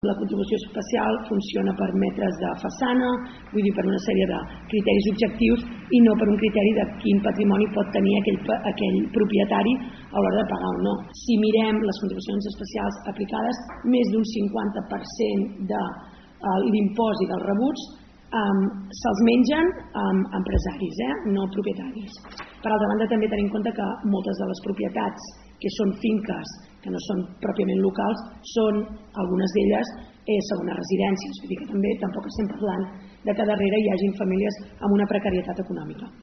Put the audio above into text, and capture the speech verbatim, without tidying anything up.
La contribució especial funciona per metres de façana, vull dir per una sèrie de criteris objectius i no per un criteri de quin patrimoni pot tenir aquell, aquell propietari a l'hora de pagar o no. Si mirem les contribucions especials aplicades, més d'un cinquanta per cent de uh, l'impost i dels rebuts um, se'ls mengen um, empresaris, eh? no propietaris. Per altra banda, també tenim en compte que moltes de les propietats que són finques, que no són pròpiament locals, són, algunes d'elles, eh, segones residències. Vull dir que també tampoc estem parlant de que darrere hi hagin famílies amb una precarietat econòmica.